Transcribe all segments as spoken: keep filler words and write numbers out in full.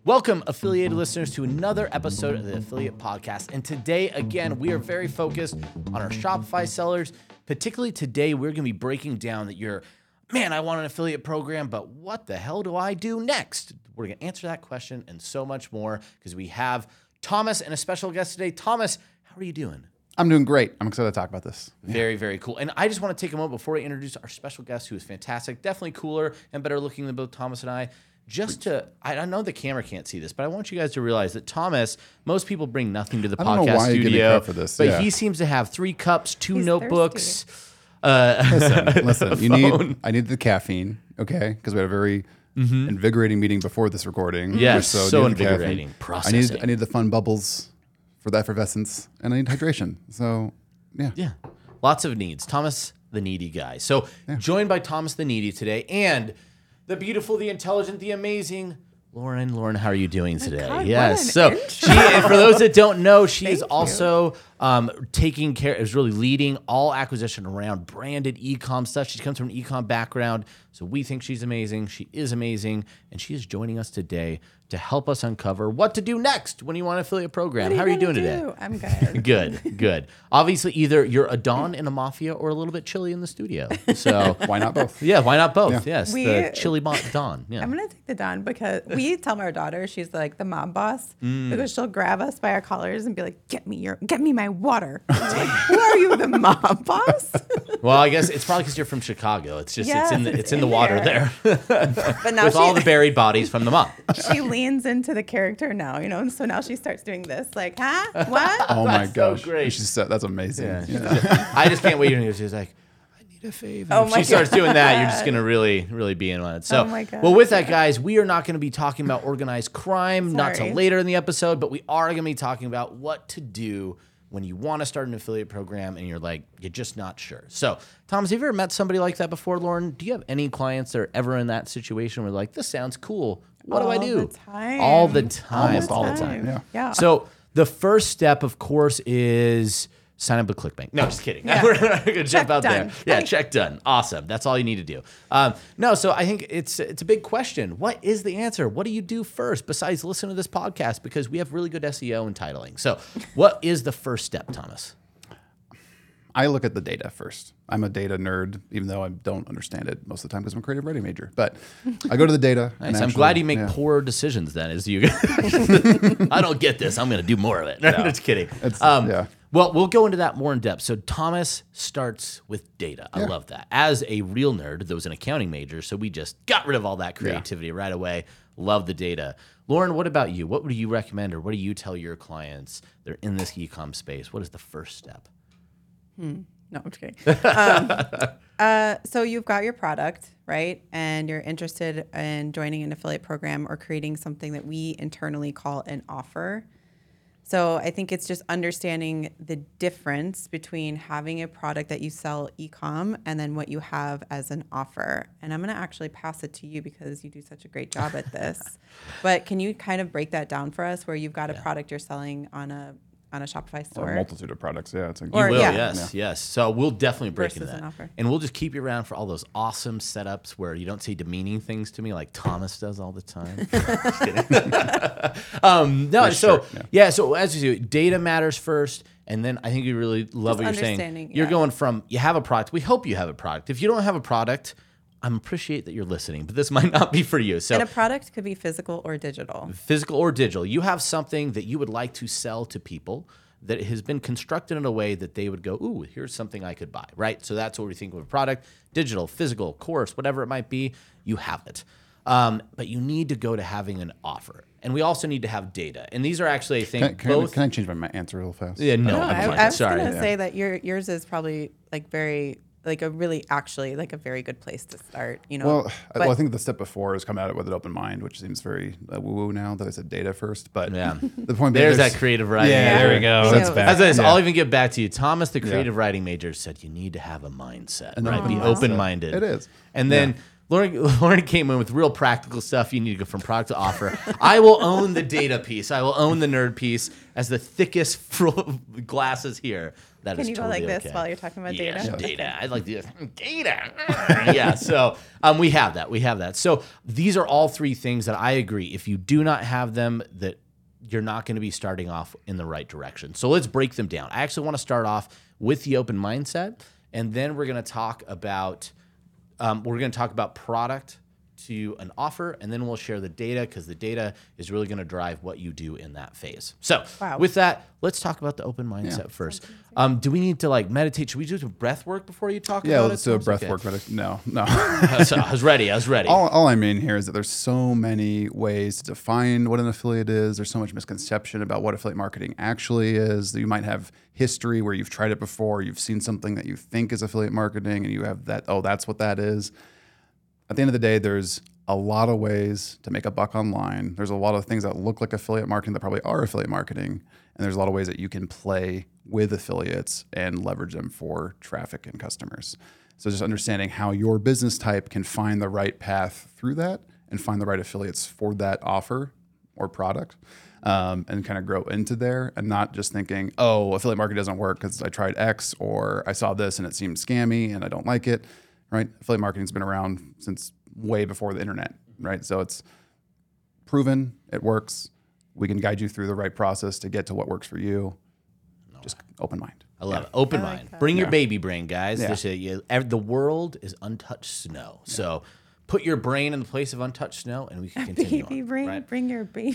Welcome, affiliated listeners, to another episode of the Affiliate Podcast. And today, again, we are very focused on our Shopify sellers. Particularly today, we're going to be breaking down that you're, man, I want an affiliate program, but what the hell do I do next? We're going to answer that question and so much more because we have Thomas and a special guest today. Thomas, how are you doing? I'm doing great. I'm excited to talk about this. Very, very cool. And I just want to take a moment before we introduce our special guest, who is fantastic, definitely cooler and better looking than both Thomas and I. Just to, I know the camera can't see this, but I want you guys to realize that Thomas, most people bring nothing to the I don't podcast know why you give me studio, credit for this. but Yeah. he seems to have three cups, two He's notebooks. Uh, Listen, listen. You phone. need. I need the caffeine, okay? Because we had a very invigorating meeting before this recording. Yes, so I needed the invigorating. caffeine. I Processing. need. I need the fun bubbles for the effervescence, and I need hydration. So, yeah. Yeah, lots of needs. Thomas, the needy guy. So joined by Thomas the needy today, and the beautiful, the intelligent, the amazing Lauren. Lauren, how are you doing today? God, yes. what an So intro. she, and for those that don't know, she is Thank you. also um, taking care, is really leading all acquisition around branded e-com stuff. She comes from an e-com background, so we think she's amazing. She is amazing, and she is joining us today to help us uncover what to do next when you want an affiliate program. What How are you doing gonna today? do? I'm good. Good, good. Obviously, either you're a Don in a mafia or a little bit chilly in the studio. So, Why not both? yeah, why not both? Yeah. Yes, We- the chilly bo- Don. Yeah. I'm gonna take the Don because we tell our daughter she's like the mob boss Mm. because she'll grab us by our collars and be like, "Get me your, get me my water." It's like, who are you, the mob boss? Well, I guess it's probably because you're from Chicago. It's just it's in the, Yes, it's in the water there, But now with she, all the buried bodies from the mob. she leans into the character now, you know, and so now she starts doing this, like, huh, what? Oh my That's so gosh. great. She's so, that's amazing. Yeah. Yeah. I just can't wait to hear. She's like, I need a favor. Oh If my she starts God. doing that, you're just gonna really, really be in on it. So, Oh my God. well, with that, guys, we are not going to be talking about organized crime, not till Sorry. later in the episode, but we are going to be talking about what to do when you want to start an affiliate program and you're like, you're just not sure. So, Thomas, have you ever met somebody like that before, Lauren? Do you have any clients that are ever in that situation where they're like, this sounds cool. What do I All do? the time. All the time. Almost all the time, yeah. Yeah. So the first step, of course, is sign up with ClickBank. No, just kidding. Yeah. We're not gonna jump Check out done. there. Yeah, Hey. check done. Awesome. That's all you need to do. Um, no, so I think it's it's a big question. What is the answer? What do you do first besides listen to this podcast? Because we have really good S E O and titling. So what is the first step, Thomas? I look at the data first. I'm a data nerd, even though I don't understand it most of the time because I'm a creative writing major. But I go to the data. and Nice. I'm actually- glad you make yeah. poor decisions then, as you I don't get this. I'm going to do more of it. Just kidding. It's- Um, yeah. Well, we'll go into that more in depth. So Thomas starts with data. I Yeah. love that. As a real nerd that was an accounting major, so we just got rid of all that creativity right away. Love the data. Lauren, what about you? What would you recommend or what do you tell your clients that are in this e-com space? What is the first step? No, I'm just kidding. Um, uh, so you've got your product, right? And you're interested in joining an affiliate program or creating something that we internally call an offer. So I think it's just understanding the difference between having a product that you sell e-com and then what you have as an offer. And I'm going to actually pass it to you because you do such a great job at this. But can you kind of break that down for us where you've got a product you're selling on a on a Shopify A store? multitude of products. Yeah. It's like, Or- Will, yeah. yes, yes. So we'll definitely break into Versus that. an offer. And we'll just keep you around for all those awesome setups where you don't say demeaning things to me like Thomas does all the time. Just kidding. um, no, Nice so shirt, yeah. yeah, so as you do, data matters first. And then I think you really love Just what you're saying. understanding, You're yeah. going from you have a product. We hope you have a product. If you don't have a product, I appreciate that you're listening, but this might not be for you. So And a product could be physical or digital. physical or digital, you have something that you would like to sell to people that has been constructed in a way that they would go, ooh, here's something I could buy, right? So that's what we think of a product, digital, physical, course, whatever it might be, you have it. Um, but you need to go to having an offer. And we also need to have data. And these are actually, I think, Can, can, I, both. can I change my, my answer real fast? yeah, no, No, I'm I, fine. I was Sorry. gonna say that your yours is probably like very like a really actually like a very good place to start. You know, Well, I- But- well, I think the step before is come at it with an open mind, which seems very uh, woo-woo now that I said data first. But Yeah. the point being, There's that creative writing. Yeah, there we go. Me That's too. bad. As I said, Yeah. I'll even get back to you. Thomas, the Yeah. creative writing major, said you need to have a mindset, And right? an Be open mindset. open-minded. It is. And then, Lauren, Lauren came in with real practical stuff. You need to go from product to offer. I will own the data piece. I will own the nerd piece as the thickest glasses here. That Can is you totally go like okay. this while you're talking about Yes, data? data. I like the data. Yeah. So um, we have that. We have that. So these are all three things that I agree. If you do not have them, that you're not going to be starting off in the right direction. So let's break them down. I actually want to start off with the open mindset, and then we're going to talk about um, we're going to talk about product to an offer, and then we'll share the data because the data is really going to drive what you do in that phase. So Wow. with that, let's talk about the open mindset Yeah. first. Um, do we need to like meditate? Should we do some breath work before you talk Yeah, about let's it? do a Sounds breath okay. work. But no, no. So I was ready. I was ready. all, all I mean here is that there's so many ways to define what an affiliate is. There's so much misconception about what affiliate marketing actually is. You might have history where you've tried it before. You've seen something that you think is affiliate marketing, and you have that, oh, that's what that is. At the end of the day, there's a lot of ways to make a buck online. There's a lot of things that look like affiliate marketing that probably are affiliate marketing. And there's a lot of ways that you can play with affiliates and leverage them for traffic and customers. So just understanding how your business type can find the right path through that and find the right affiliates for that offer or product, um, and kind of grow into there, and not just thinking, oh, affiliate marketing doesn't work because I tried X, or I saw this and it seemed scammy and I don't like it, right? Affiliate marketing's been around since way before the internet, right? So it's proven, it works. We can guide you through the right process to get to what works for you. Just open mind. I love it. Open I like mind. that. Bring your Yeah. baby brain, guys. Yeah. There's a- you- ev- the world is untouched snow. So put your brain in the place of untouched snow, and we can continue Baby on, brain, right? bring your baby.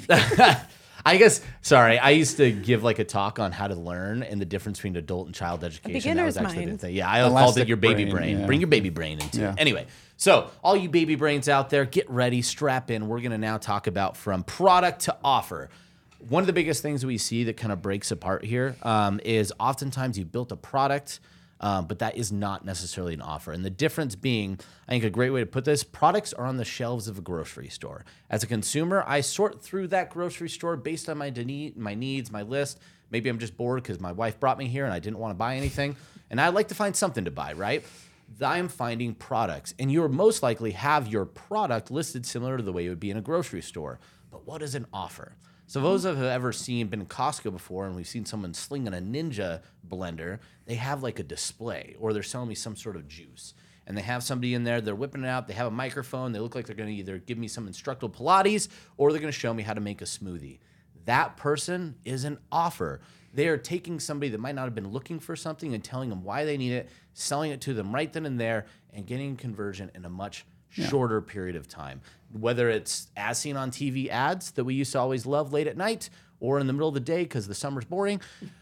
I guess, sorry, I used to give like a talk on how to learn and the difference between adult and child education. That was beginner's actually the mind. thing. Yeah, I called it Elastic your baby brain, brain. yeah. Bring your baby brain into Yeah. it. Anyway, so all you baby brains out there, get ready, strap in. We're going to now talk about from product to offer. One of the biggest things we see that kind of breaks apart here um, is oftentimes you built a product, um, but that is not necessarily an offer. And the difference being, I think a great way to put this, products are on the shelves of a grocery store. As a consumer, I sort through that grocery store based on my de- my needs, my list. Maybe I'm just bored because my wife brought me here and I didn't want to buy anything. And I'd like to find something to buy, right? I am finding products. And you'll most likely have your product listed similar to the way it would be in a grocery store. But what is an offer? So those of have ever seen, been in Costco before, and we've seen someone slinging a Ninja blender, they have like a display, or they're selling me some sort of juice. And they have somebody in there, they're whipping it out, they have a microphone, they look like they're gonna either give me some instructional Pilates, or they're gonna show me how to make a smoothie. That person is an offer. They are taking somebody that might not have been looking for something and telling them why they need it, selling it to them right then and there, and getting conversion in a much shorter period of time. Whether it's as seen on T V ads that we used to always love late at night, or in the middle of the day because the summer's boring,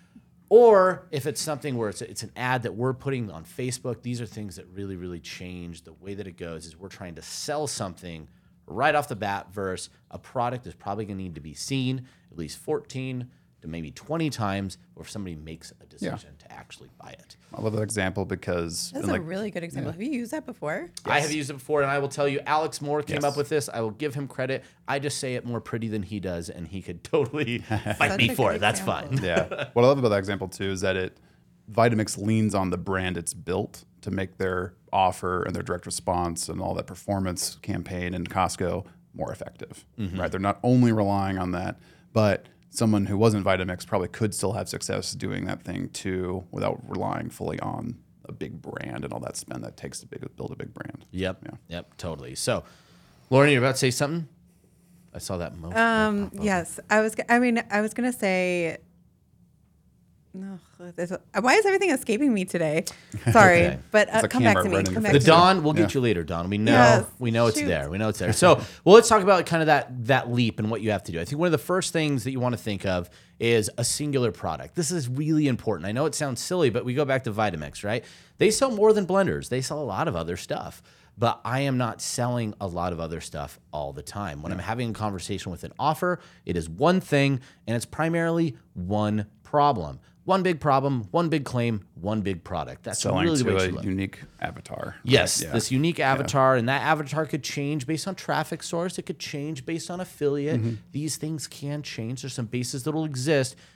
or if it's something where it's, it's an ad that we're putting on Facebook. These are things that really, really change the way that it goes. Is we're trying to sell something right off the bat versus a product is probably going to need to be seen at least fourteen to maybe twenty times before somebody makes a decision to actually buy it. I love that example because That's and a like, really good example. Have you used that before? I have used it before, and I will tell you, Alex Moore came Yes. up with this. I will give him credit. I just say it more pretty than he does, and he could totally fight Such me a for good it. That's example. fine. yeah. What I love about that example too is that it Vitamix leans on the brand it's built to make their offer and their direct response and all that performance campaign in Costco more effective. Right? They're not only relying on that, but someone who wasn't Vitamix probably could still have success doing that thing too without relying fully on a big brand and all that spend that takes to big, build a big brand. Yep. Yeah. Yep. Totally. So, Lauren, you're about to say something? I saw that motion. Um, yes, I was. g- I mean, I was gonna say. No, there's a- why is everything escaping me today? Sorry, Okay. but uh, It's a come back camera to me. right in Come your back The face. to me. Dawn, we'll get Yeah. you later, Dawn. We know, Yes. we know it's Shoot. there. We know it's there. So, well, let's talk about kind of that that leap and what you have to do. I think one of the first things that you want to think of is a singular product. This is really important. I know it sounds silly, but we go back to Vitamix, right? They sell more than blenders. They sell a lot of other stuff. But I am not selling a lot of other stuff all the time. When I'm having a conversation with an offer, it is one thing, and it's primarily one problem. One big problem, one big claim, one big product. That's Selling really the way to it a should look. unique avatar. Yes, right? Yeah. this unique avatar, and that avatar could change based on traffic source. It could change based on affiliate. Mm-hmm. These things can change. There's some bases that will exist,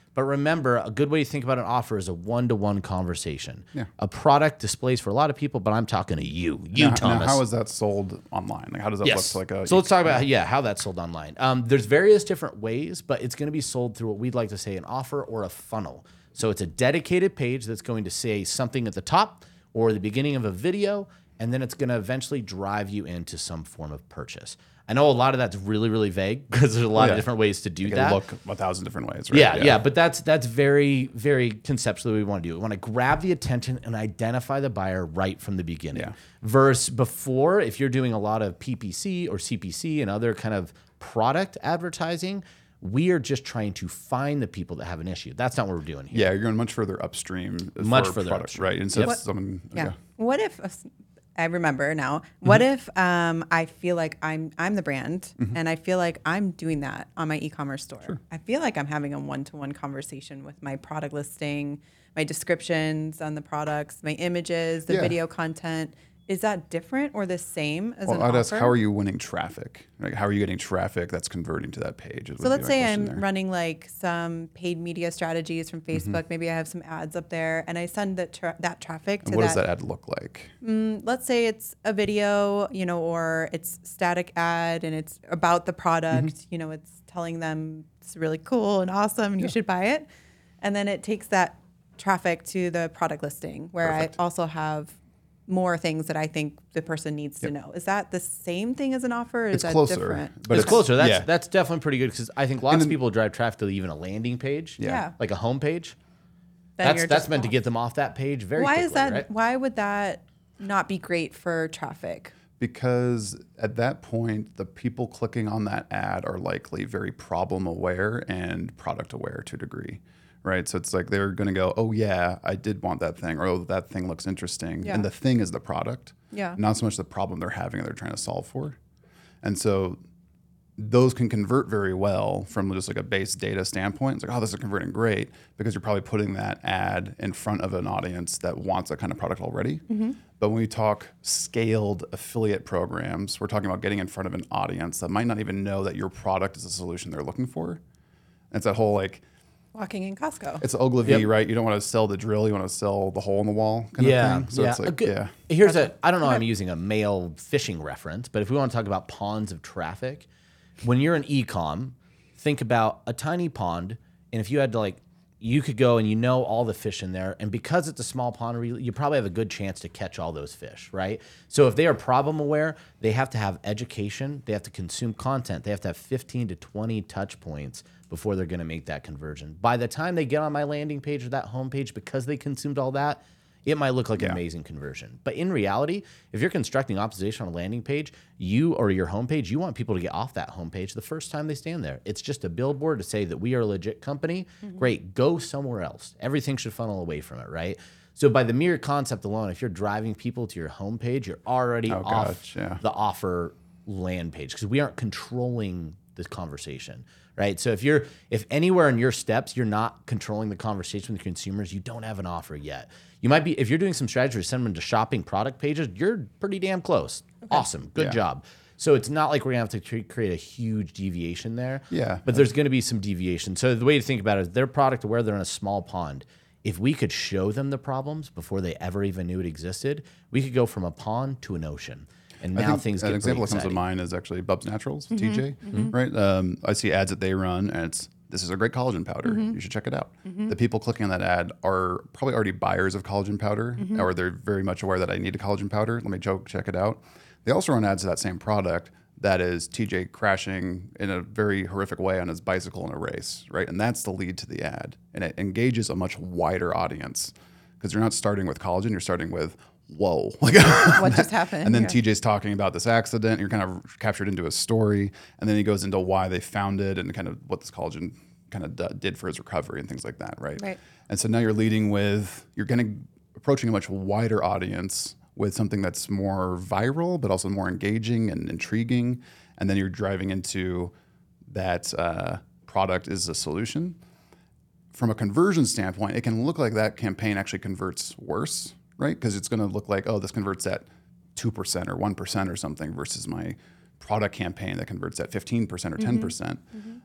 But remember, a good way to think about an offer is a one-to-one conversation. Yeah. A product displays for a lot of people, but I'm talking to you, you, now, Thomas. Now, how is that sold online? Like, how does that Yes. look like a? So let's talk about yeah how that's sold online. Um, there's various different ways, but it's going to be sold through what we'd like to say an offer or a funnel. So it's a dedicated page that's going to say something at the top or the beginning of a video, and then it's going to eventually drive you into some form of purchase. I know a lot of that's really, really vague because there's a lot yeah. of different ways to do It that. can look a thousand different ways, right? Yeah, yeah, but that's that's very, very conceptually what we want to do. We want to grab the attention and identify the buyer right from the beginning. Yeah. Versus before, if you're doing a lot of P P C or C P C and other kind of product advertising, we are just trying to find the people that have an issue. That's not what we're doing here. Yeah, you're going much further upstream. Much for further product, upstream. right? And so Yep. if someone, Yeah. okay. What if I remember now? What if um, I feel like I'm I'm the brand and I feel like I'm doing that on my e-commerce store? I feel like I'm having a one-to-one conversation with my product listing, my descriptions on the products, my images, the Yeah. video content. Is that different or the same as Well, an I'd offer? ask, how are you winning traffic? Like, how are you getting traffic that's converting to that page? So let's say I'm running like some paid media strategies from Mm-hmm. Facebook. Maybe I have some ads up there, and I send that tra- that traffic to And what does that. that ad look like? Let's say it's a video, you know, or it's static ad, and it's about the product. Mm-hmm. You know, it's telling them it's really cool and awesome, and you should buy it. And then it takes that traffic to the product listing, where Perfect. I also have more things that I think the person needs to know. Is that the same thing as an offer? Or is It's that closer, different? but it's, closer. That's yeah. that's definitely pretty good because I think lots of people drive traffic to even a landing page, Yeah. like a home page. Then That's you're that's just meant to off. get them off that page very Why quickly, is that? right? Why would that not be great for traffic? Because at that point, the people clicking on that ad are likely very problem aware and product aware to a degree, right? So it's like they're going to go, oh, yeah, I did want that thing, or oh, that thing looks interesting. Yeah. And the thing is the product, Yeah. not so much the problem they're having or they're trying to solve for. And so those can convert very well from just like a base data standpoint. It's like, oh, this is converting great because you're probably putting that ad in front of an audience that wants that kind of product already. Mm-hmm. But when we talk scaled affiliate programs, we're talking about getting in front of an audience that might not even know that your product is a solution they're looking for. And it's that whole like, Walking in Costco. it's Ogilvy, Yep. right? You don't want to sell the drill, you want to sell the hole in the wall kind yeah, of thing. So yeah. it's A like, good- yeah. Here's a. I don't know. I'm using a male fishing reference, but if we want to talk about ponds of traffic, when you're an e-com, think about a tiny pond, and if you had to like, you could go and you know all the fish in there, and because it's a small pond, really, you probably have a good chance to catch all those fish, right? So if they are problem aware, they have to have education, they have to consume content, they have to have fifteen to twenty touch points before they're going to make that conversion. By the time they get on my landing page or that home page, because they consumed all that, it might look like an Yeah. amazing conversion. But in reality, if you're constructing optimization on a landing page, you or your homepage, you want people to get off that homepage the first time they stand there. It's just a billboard to say that we are a legit company. Great, go somewhere else. Everything should funnel away from it, right? So by the mere concept alone, if you're driving people to your homepage, you're already Oh, off gosh, yeah. the offer land page because we aren't controlling this conversation, right? So if you're if anywhere in your steps you're not controlling the conversation with consumers, you don't have an offer yet. You might be if you're doing some strategy to send them to shopping product pages, you're pretty damn close. Awesome, good Yeah. job. So it's not like we're gonna have to cre- create a huge deviation there. Yeah. But there's gonna be some deviation. So the way to think about it is their product aware, they're in a small pond. If we could show them the problems before they ever even knew it existed, we could go from a pond to an ocean. And I now think things an get example that pretty comes to exciting. mind is actually Bubs Naturals, Mm-hmm. T J, right? Um, I see ads that they run, and it's this is a great collagen powder. Mm-hmm. You should check it out. The people clicking on that ad are probably already buyers of collagen powder, Mm-hmm. or they're very much aware that I need a collagen powder. Let me joke, check it out. They also run ads to that same product that is T J crashing in a very horrific way on his bicycle in a race, right? And that's the lead to the ad, and it engages a much wider audience because you're not starting with collagen, you're starting with whoa, like What just happened? and then Yeah. T J's talking about this accident. You're kind of captured into a story, and then he goes into why they found it and kind of what this collagen kind of d- did for his recovery and things like that, right? Right. And so now you're leading with you're going to approaching a much wider audience with something that's more viral, but also more engaging and intriguing, and then you're driving into that uh, product is a solution. From a conversion standpoint, it can look like that campaign actually converts worse, right? Because it's going to look like, oh, this converts at two percent or one percent or something versus my product campaign that converts at fifteen percent or ten percent.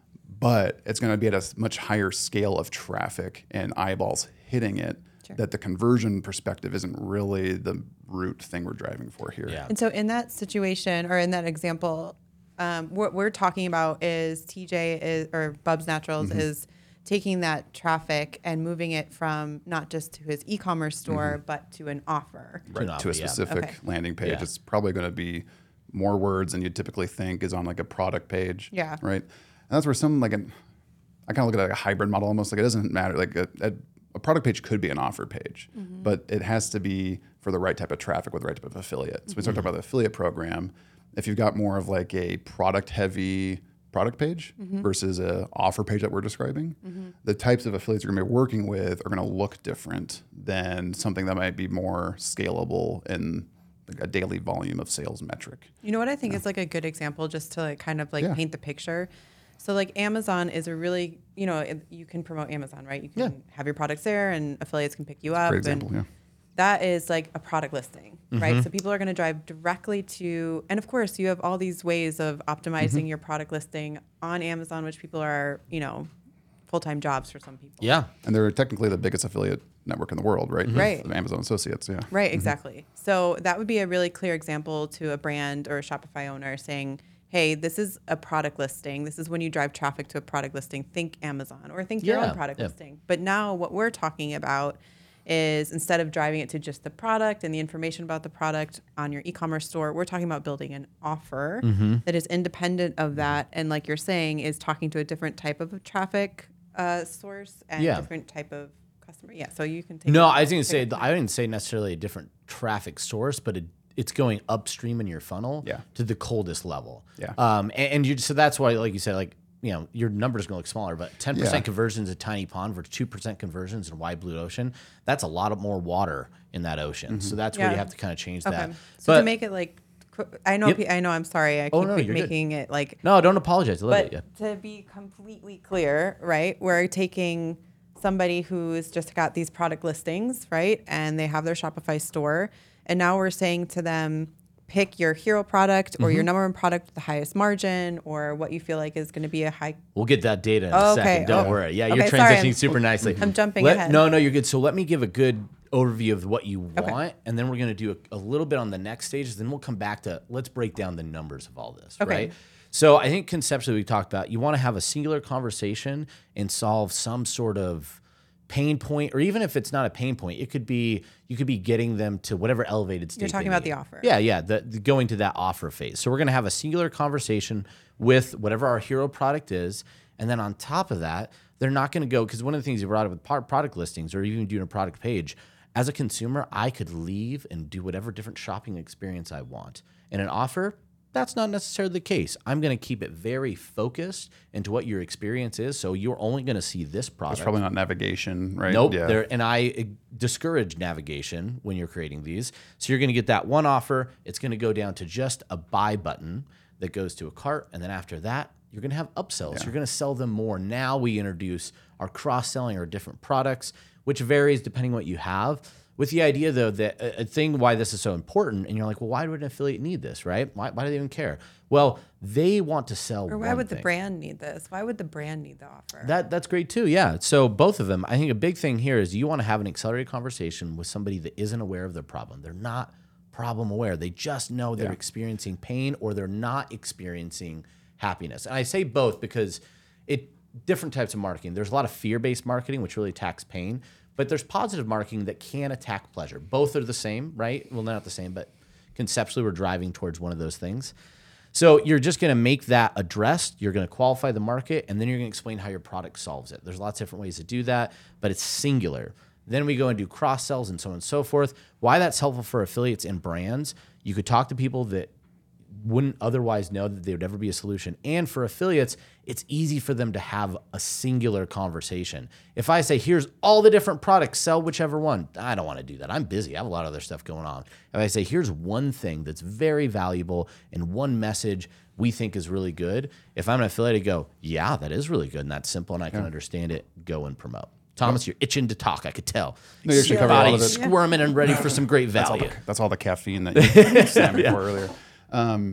but it's going to be at a much higher scale of traffic and eyeballs hitting it. Sure. That the conversion perspective isn't really the root thing we're driving for here. Yeah. And so in that situation or in that example, um, what we're talking about is T J is, or Bubs Naturals mm-hmm. is taking that traffic and moving it from not just to his e-commerce store, mm-hmm. but to an offer. Right, to, to a specific yeah. okay. landing page. Yeah. It's probably going to be more words than you'd typically think is on like a product page. Yeah. Right. And that's where some like an, I kind of look at it like a hybrid model almost. Like it doesn't matter. Like a, a A product page could be an offer page, mm-hmm. but it has to be for the right type of traffic with the right type of affiliate. So mm-hmm. we start talking about the affiliate program. If you've got more of like a product heavy product page mm-hmm. versus a offer page that we're describing, mm-hmm. the types of affiliates you're gonna be working with are gonna look different than something that might be more scalable in like a daily volume of sales metric. You know what I think yeah. is like a good example just to like kind of like yeah. paint the picture. So like Amazon is a really, you know, it, you can promote Amazon, right? You can yeah. have your products there and affiliates can pick you up. Great example, and yeah. That is like a product listing, mm-hmm. right? So people are going to drive directly to, and of course you have all these ways of optimizing mm-hmm. your product listing on Amazon, which people are, you know, full-time jobs for some people. Yeah. And they're technically the biggest affiliate network in the world, right? Mm-hmm. Right. Amazon Associates, yeah. Right, Mm-hmm. exactly. So that would be a really clear example to a brand or a Shopify owner saying, hey, this is a product listing. This is when you drive traffic to a product listing. Think Amazon or think your yeah, own product yeah. listing. But now what we're talking about is instead of driving it to just the product and the information about the product on your e-commerce store, we're talking about building an offer mm-hmm. that is independent of that. And like you're saying, is talking to a different type of traffic uh, source and yeah. different type of customer. Yeah, so you can take No, it, I was going to say, it. I didn't say necessarily a different traffic source, but it, it's going upstream in your funnel yeah. to the coldest level. Yeah. Um, and, and you, so that's why, like you said, like, you know, your number's gonna look smaller, but ten percent yeah. conversions at Tiny Pond versus two percent conversions in Wide Blue Ocean, that's a lot of more water in that ocean. Mm-hmm. So that's yeah. where you have to kind of change okay. that. So but, to make it like, I know, yep. I know, I'm sorry, I keep oh, no, making good. it like. No, don't apologize. I love but it. Yeah. To be completely clear, right, we're taking somebody who's just got these product listings, right, and they have their Shopify store, and now we're saying to them, pick your hero product or mm-hmm. your number one product with the highest margin or what you feel like is going to be a high. We'll get that data in oh, a okay. second. Don't oh. worry. Yeah, okay, you're sorry, transitioning I'm, super nicely. I'm jumping let, ahead. No, no, you're good. So let me give a good overview of what you okay. want, and then we're going to do a, a little bit on the next stages. Then we'll come back to let's break down the numbers of all this, okay. right? So I think conceptually we talked about you want to have a singular conversation and solve some sort of pain point, or even if it's not a pain point, it could be you could be getting them to whatever elevated state. You're talking about the offer. Yeah, yeah, the, the going to that offer phase. So we're going to have a singular conversation with whatever our hero product is, and then on top of that, they're not going to go because one of the things you brought up with product listings, or even doing a product page, as a consumer, I could leave and do whatever different shopping experience I want. In an offer, that's not necessarily the case. I'm going to keep it very focused into what your experience is. So you're only going to see this product. It's probably not navigation, right? Nope. Yeah. There, and I discourage navigation when you're creating these. So you're going to get that one offer. It's going to go down to just a buy button that goes to a cart. And then after that, you're going to have upsells. Yeah. You're going to sell them more. Now we introduce our cross-selling or different products, which varies depending on what you have. With the idea, though, that a thing why this is so important, and you're like, well, why would an affiliate need this, right? Why, why do they even care? Well, they want to sell. Or why one would thing. the brand need this? Why would the brand need the offer? That that's great too. Yeah. So both of them. I think a big thing here is you want to have an accelerated conversation with somebody that isn't aware of their problem. They're not problem aware. They just know they're yeah. experiencing pain or they're not experiencing happiness. And I say both because it different types of marketing. There's a lot of fear-based marketing, which really attacks pain. But there's positive marketing that can attack pleasure. Both are the same, right? Well, not the same, but conceptually we're driving towards one of those things. So you're just going to make that addressed. You're going to qualify the market, and then you're going to explain how your product solves it. There's lots of different ways to do that, but it's singular. Then we go and do cross-sells and so on and so forth. Why that's helpful for affiliates and brands, you could talk to people that wouldn't otherwise know that there would ever be a solution. And for affiliates, it's easy for them to have a singular conversation. If I say, here's all the different products, sell whichever one, I don't want to do that. I'm busy. I have a lot of other stuff going on. If I say, here's one thing that's very valuable and one message we think is really good, if I'm an affiliate, I go, yeah, that is really good and that's simple and I can yeah. understand it, go and promote. Thomas, you're itching to talk. I could tell. No, you actually covered a lot of it. Squirming and ready for some great value. That's all the, that's all the caffeine that you said before yeah. earlier. Um,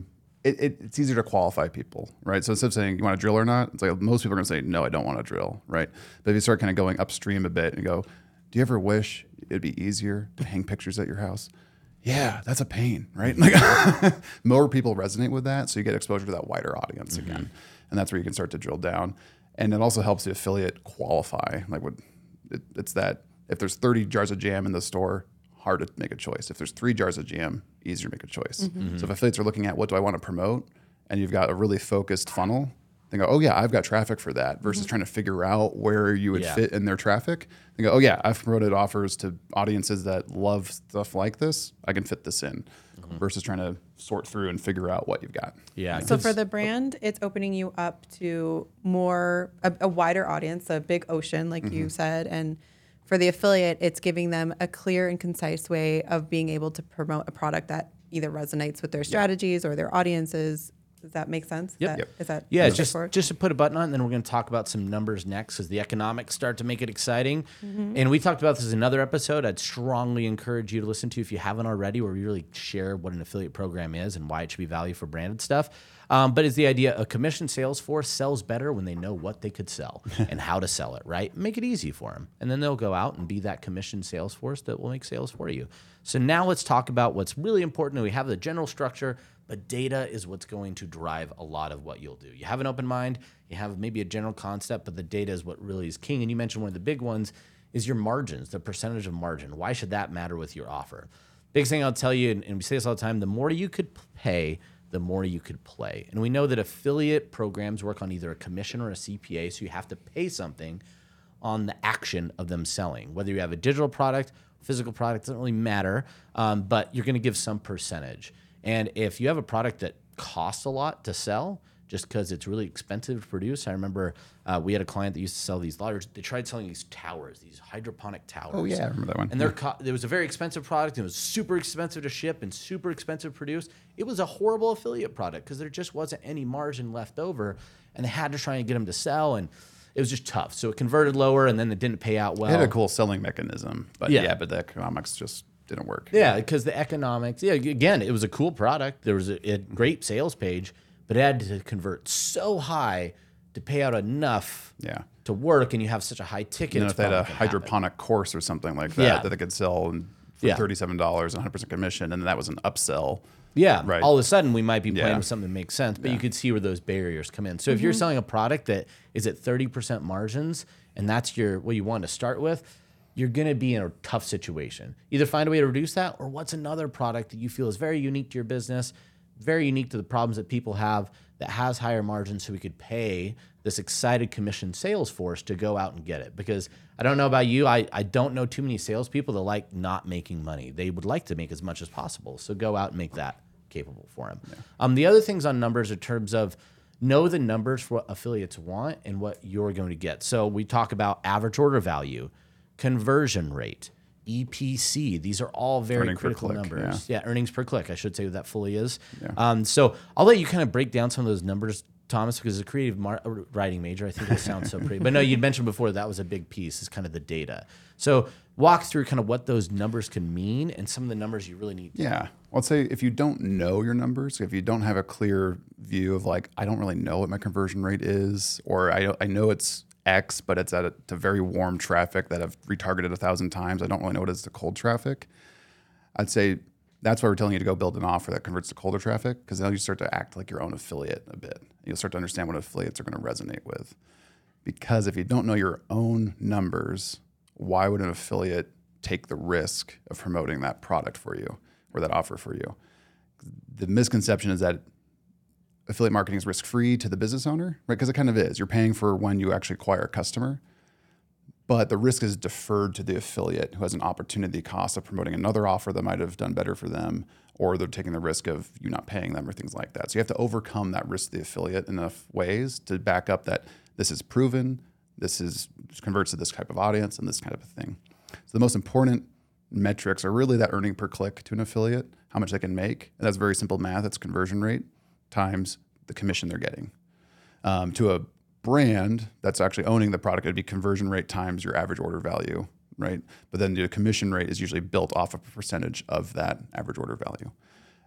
it, it, it's easier to qualify people, right? So instead of saying you want to drill or not, it's like most people are going to say, no, I don't want to drill, right? But if you start kind of going upstream a bit and go, do you ever wish it'd be easier to hang pictures at your house? Yeah, that's a pain, right? Like more people resonate with that, so you get exposure to that wider audience mm-hmm. again, and that's where you can start to drill down. And it also helps the affiliate qualify. Like what it, it's that if there's thirty jars of jam in the store, hard to make a choice. If there's three jars of jam, easier to make a choice. Mm-hmm. So if affiliates are looking at what do I want to promote, and you've got a really focused funnel, they go, oh yeah, I've got traffic for that, versus mm-hmm. trying to figure out where you would yeah. fit in their traffic. They go, oh yeah, I've promoted offers to audiences that love stuff like this. I can fit this in, mm-hmm. versus trying to sort through and figure out what you've got. Yeah. So for the brand, it's opening you up to more, a, a wider audience, a big ocean, like mm-hmm. you said, and for the affiliate, it's giving them a clear and concise way of being able to promote a product that either resonates with their strategies or their audiences. Does that make sense? Yep. That, yep. Is that yeah? Just just to put a button on, it, and then we're going to talk about some numbers next, because the economics start to make it exciting. Mm-hmm. And we talked about this in another episode. I'd strongly encourage you to listen to if you haven't already, where we really share what an affiliate program is and why it should be value for branded stuff. Um, but it's the idea a commission sales force sells better when they know what they could sell and how to sell it, right? Make it easy for them. And then they'll go out and be that commission sales force that will make sales for you. So now let's talk about what's really important. We have the general structure, but data is what's going to drive a lot of what you'll do. You have an open mind, you have maybe a general concept, but the data is what really is king. And you mentioned one of the big ones is your margins, the percentage of margin. Why should that matter with your offer? Biggest thing I'll tell you, and, and we say this all the time, the more you could pay, the more you could play. And we know that affiliate programs work on either a commission or a C P A, so you have to pay something on the action of them selling. Whether you have a digital product, physical product, doesn't really matter, um, but you're gonna give some percentage. And if you have a product that costs a lot to sell, just because it's really expensive to produce. I remember uh, we had a client that used to sell these large, they tried selling these towers, these hydroponic towers. Oh yeah, I remember that one. And they're co- it was a very expensive product, and it was super expensive to ship and super expensive to produce. It was a horrible affiliate product because there just wasn't any margin left over, and they had to try and get them to sell, and it was just tough. So it converted lower, and then it didn't pay out well. It had a cool selling mechanism, but yeah, yeah but the economics just didn't work. Yeah, because the economics, yeah, again, it was a cool product. There was a, a great sales page, but it had to convert so high to pay out enough yeah. to work, and you have such a high ticket. And if they had a hydroponic happen. course or something like that, yeah. that they could sell and for yeah. thirty-seven dollars, one hundred percent commission, and that was an upsell. Yeah, right. All of a sudden we might be playing yeah. with something that makes sense, but yeah. you could see where those barriers come in. So mm-hmm. if you're selling a product that is at thirty percent margins, and that's your what you want to start with, you're going to be in a tough situation. Either find a way to reduce that, or what's another product that you feel is very unique to your business, very unique to the problems that people have, that has higher margins, so we could pay this excited commission sales force to go out and get it. Because I don't know about you, I, I don't know too many salespeople that like not making money. They would like to make as much as possible. So go out and make that capable for them. Yeah. Um, the other things on numbers in terms of know the numbers for what affiliates want and what you're going to get. So we talk about average order value, conversion rate, E P C. These are all very Earning critical click, numbers. Yeah. yeah, earnings per click, I should say what that fully is. Yeah. Um, so I'll let you kind of break down some of those numbers, Thomas, because as a creative mar- writing major, I think it sounds so pretty. But no, you'd mentioned before that was a big piece, is kind of the data. So walk through kind of what those numbers can mean and some of the numbers you really need to Yeah. Well, I'd say if you don't know your numbers, if you don't have a clear view of like, I don't really know what my conversion rate is, or I, I know it's X, but it's at a, to very warm traffic that I've retargeted a thousand times. I don't really know what is the cold traffic. I'd say that's why we're telling you to go build an offer that converts to colder traffic, because then you start to act like your own affiliate a bit. You'll start to understand what affiliates are going to resonate with. Because if you don't know your own numbers, why would an affiliate take the risk of promoting that product for you or that offer for you? The misconception is that affiliate marketing is risk-free to the business owner, right? Because it kind of is. You're paying for when you actually acquire a customer, but the risk is deferred to the affiliate, who has an opportunity cost of promoting another offer that might have done better for them, or they're taking the risk of you not paying them or things like that. So you have to overcome that risk to the affiliate in enough ways to back up that this is proven, this is converts to this type of audience and this kind of a thing. So the most important metrics are really that earning per click to an affiliate, how much they can make. And that's very simple math. It's conversion rate times the commission they're getting. Um, to a brand that's actually owning the product, it'd be conversion rate times your average order value, right? But then the commission rate is usually built off of a percentage of that average order value.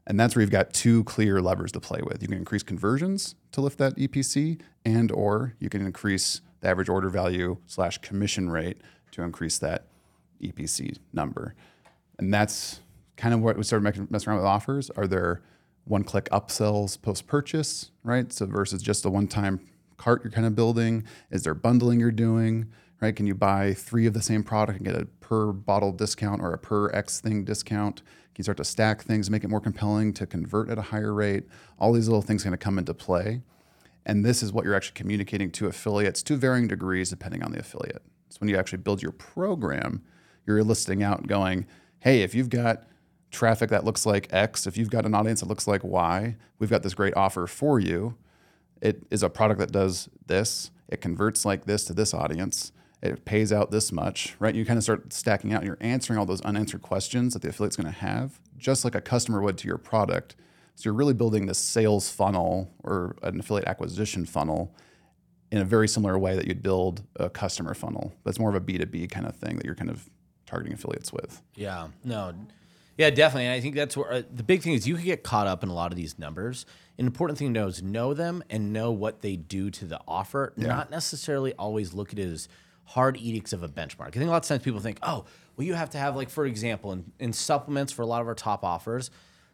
And that's where you've got two clear levers to play with. You can increase conversions to lift that E P C, and or you can increase the average order value slash commission rate to increase that E P C number. And that's kind of what we started making, messing around with offers. Are there one-click upsells post-purchase, right? So versus just a one-time cart you're kind of building. Is there bundling you're doing, right? Can you buy three of the same product and get a per bottle discount or a per X thing discount? Can you start to stack things, make it more compelling to convert at a higher rate? All these little things are going to come into play. And this is what you're actually communicating to affiliates to varying degrees depending on the affiliate. So when you actually build your program, you're listing out and going, hey, if you've got traffic that looks like X, if you've got an audience that looks like Y, we've got this great offer for you. It is a product that does this. It converts like this to this audience. It pays out this much, right? You kind of start stacking out and you're answering all those unanswered questions that the affiliate's going to have, just like a customer would to your product. So you're really building this sales funnel or an affiliate acquisition funnel in a very similar way that you'd build a customer funnel. But it's more of a B two B kind of thing that you're kind of targeting affiliates with. Yeah, no, yeah, definitely. And I think that's where uh, the big thing is you can get caught up in a lot of these numbers. An important thing to know is know them and know what they do to the offer, Yeah. not necessarily always look at it as hard edicts of a benchmark. I think a lot of times people think, oh, well, you have to have, like, for example, in, in supplements for a lot of our top offers,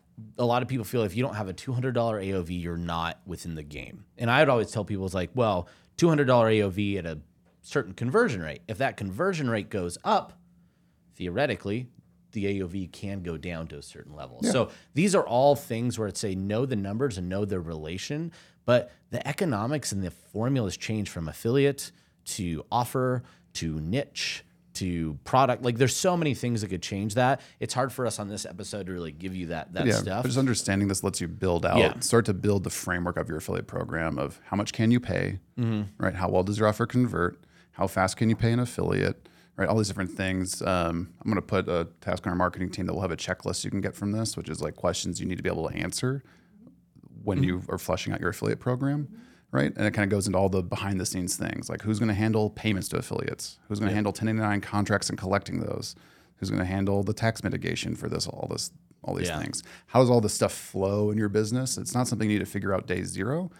a lot of people feel if you don't have a two hundred dollars A O V, you're not within the game. And I would always tell people, it's like, well, two hundred dollars A O V at a certain conversion rate. If that conversion rate goes up, theoretically, the A O V can go down to a certain level. Yeah. So these are all things where it's say know the numbers and know their relation, but the economics and the formulas change from affiliate to offer to niche to product. Like there's so many things that could change that. It's hard for us on this episode to really give you that that yeah, stuff. But just understanding this lets you build out, Yeah. start to build the framework of your affiliate program of how much can you pay, right? How well does your offer convert? How fast can you pay an affiliate? Right, all these different things. Um, I'm going to put a task on our marketing team that will have a checklist you can get from this, which is like questions you need to be able to answer when mm-hmm. you are fleshing out your affiliate program, right? And it kind of goes into all the behind the scenes things, like who's going to handle payments to affiliates, who's going to Yeah. handle ten ninety-nine contracts and collecting those, who's going to handle the tax mitigation for this, all this, all these Yeah. things. How does all this stuff flow in your business? It's not something you need to figure out day zero.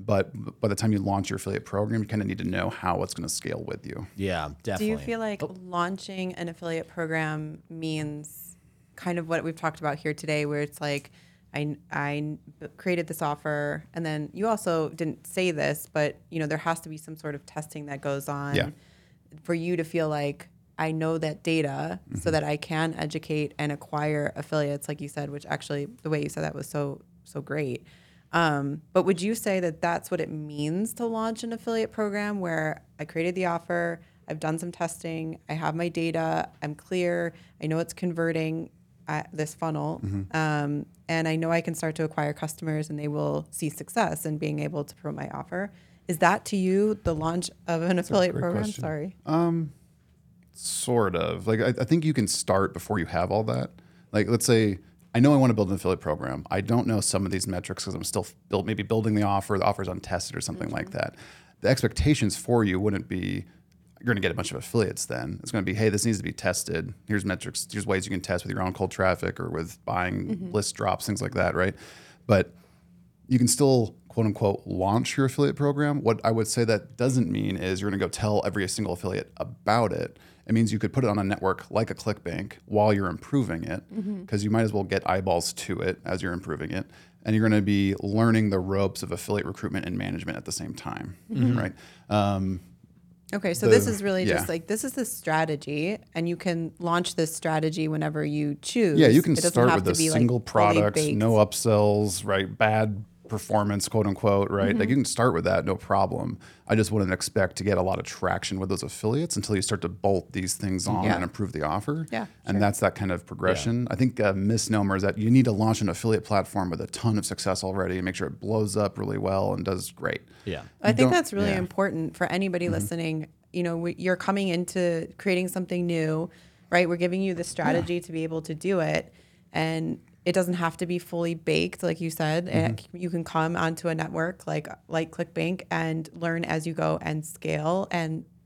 But by the time you launch your affiliate program, you kind of need to know how it's going to scale with you. Yeah, definitely. Do you feel like Oh. launching an affiliate program means kind of what we've talked about here today, where it's like, I, I created this offer, and then you also didn't say this, but you know there has to be some sort of testing that goes on Yeah. for you to feel like I know that data Mm-hmm. so that I can educate and acquire affiliates, like you said, which actually the way you said that was so so great. Um, but would you say that that's what it means to launch an affiliate program where I created the offer, I've done some testing, I have my data, I'm clear, I know it's converting at this funnel, Mm-hmm. um, and I know I can start to acquire customers and they will see success in being able to promote my offer. Is that to you the launch of an affiliate great program? question. Sorry. Sort of. Like I, I think you can start before you have all that. Like let's say I know I want to build an affiliate program. I don't know some of these metrics because I'm still build, maybe building the offer. The offer's untested or something like that. The expectations for you wouldn't be you're going to get a bunch of affiliates then. It's going to be, hey, this needs to be tested. Here's metrics. Here's ways you can test with your own cold traffic or with buying list drops, things like that, right? But you can still, quote unquote, launch your affiliate program. What I would say that doesn't mean is you're going to go tell every single affiliate about it. It means you could put it on a network like a ClickBank while you're improving it, because you might as well get eyeballs to it as you're improving it. And you're going to be learning the ropes of affiliate recruitment and management at the same time, right? Um, Okay, so the- this is really yeah. just like this is the strategy, and you can launch this strategy whenever you choose. Yeah, you can It doesn't start have with a to be, like, single fully product, baked. no upsells, right? Bad performance, quote unquote, right? Mm-hmm. Like you can start with that, no problem. I just wouldn't expect to get a lot of traction with those affiliates until you start to bolt these things on Yeah. and improve the offer. Yeah, And sure. that's that kind of progression. I think a misnomer is that you need to launch an affiliate platform with a ton of success already and make sure it blows up really well and does great. Yeah. I You think don't- that's really yeah. Mm-hmm. important for anybody listening. You know, we, you're coming into creating something new, right? We're giving you the strategy to be able to do it, and it doesn't have to be fully baked, like you said. Mm-hmm. And you can come onto a network like like ClickBank and learn as you go and scale and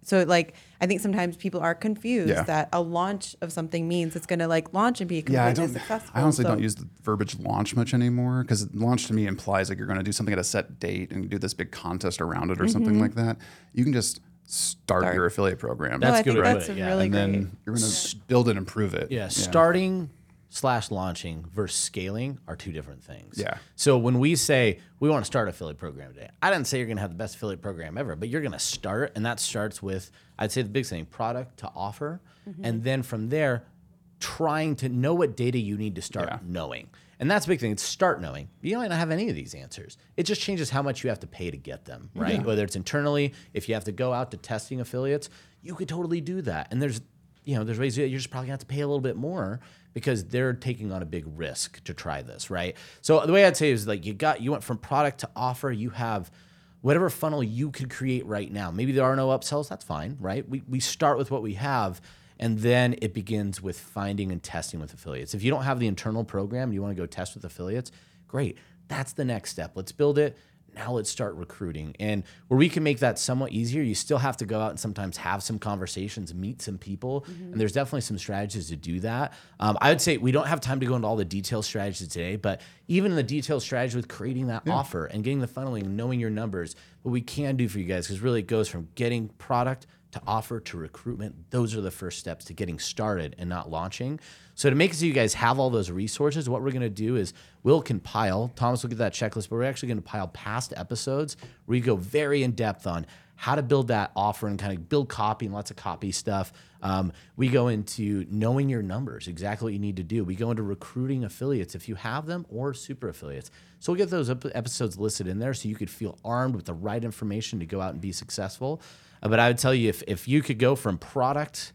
So like, I think sometimes people are confused Yeah. that a launch of something means it's going to like launch and be completely Yeah, I don't. successful. I honestly So- don't use the verbiage launch much anymore because launch to me implies like you're going to do something at a set date and do this big contest around it or something like that. You can just start, Start. your affiliate program. No, That's I good think way to that's put it, a yeah. really and great. then you're going to build it, improve it. Yeah, starting slash launching versus scaling are two different things. Yeah. So when we say we want to start an affiliate program today, I didn't say you're going to have the best affiliate program ever, but you're going to start, and that starts with, I'd say the biggest thing, product to offer, and then from there, trying to know what data you need to start Yeah. knowing. And that's the big thing. It's start knowing. You might not have any of these answers. It just changes how much you have to pay to get them, right? Yeah. Whether it's internally, if you have to go out to testing affiliates, you could totally do that. And there's, you know, there's ways you're just probably gonna have to pay a little bit more because they're taking on a big risk to try this, right? So the way I'd say is like you got, you went from product to offer. You have whatever funnel you could create right now. Maybe there are no upsells. That's fine, right? We we start with what we have. And then it begins with finding and testing with affiliates. If you don't have the internal program and you want to go test with affiliates, great. That's the next step. Let's build it. Now let's start recruiting. And where we can make that somewhat easier, you still have to go out and sometimes have some conversations, meet some people. Mm-hmm. And there's definitely some strategies to do that. Um, I would say we don't have time to go into all the detailed strategies today, but even in the detailed strategy with creating that yeah. offer and getting the funneling, knowing your numbers, what we can do for you guys, because really it goes from getting product to offer to recruitment. Those are the first steps to getting started and not launching. So to make it so you guys have all those resources, what we're going to do is we'll compile, Thomas will get that checklist, but we're actually going to compile past episodes where you go very in depth on how to build that offer and kind of build copy and lots of copy stuff. Um, we go into knowing your numbers, exactly what you need to do. We go into recruiting affiliates if you have them or super affiliates. So we'll get those ep- episodes listed in there so you could feel armed with the right information to go out and be successful. Uh, but I would tell you, if if you could go from product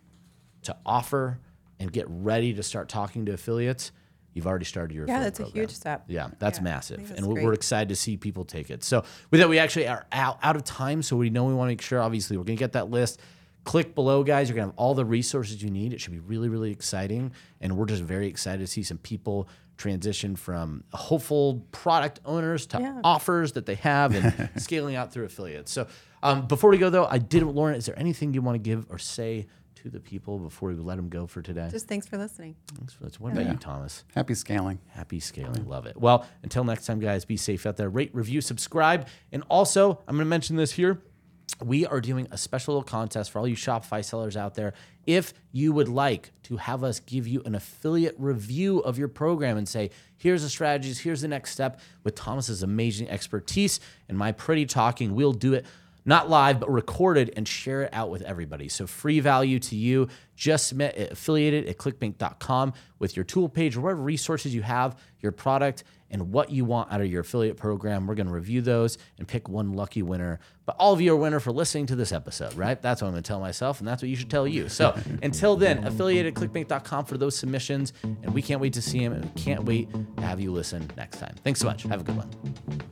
to offer and get ready to start talking to affiliates, you've already started your Yeah, affiliate that's a program. huge step. Yeah, that's Yeah, I massive. think that's And we're, great. we're excited to see people take it. So with that, we actually are out, out of time. So we know we want to make sure, obviously, we're going to get that list. Click below, guys. You're going to have all the resources you need. It should be really, really exciting. And we're just very excited to see some people transition from hopeful product owners to Yeah. offers that they have and scaling out through affiliates. So um, before we go, though, I did, Lauren, is there anything you want to give or say to the people before we let them go for today? Just thanks for listening. Thanks for that. What about Yeah. you, Thomas? Happy scaling. Happy scaling. Love it. Well, until next time, guys, be safe out there. Rate, review, subscribe. And also, I'm going to mention this here. We are doing a special little contest for all you Shopify sellers out there. If you would like to have us give you an affiliate review of your program and say, here's the strategies, here's the next step, with Thomas's amazing expertise and my pretty talking, we'll do it not live, but recorded and share it out with everybody. So free value to you. Just submit it, affiliated at clickbank dot com with your tool page or whatever resources you have, your product, and what you want out of your affiliate program. We're going to review those and pick one lucky winner. But all of you are winner for listening to this episode, right? That's what I'm going to tell myself, and that's what you should tell you. So until then, affiliated at clickbank dot com for those submissions, and we can't wait to see them, and we can't wait to have you listen next time. Thanks so much. Have a good one.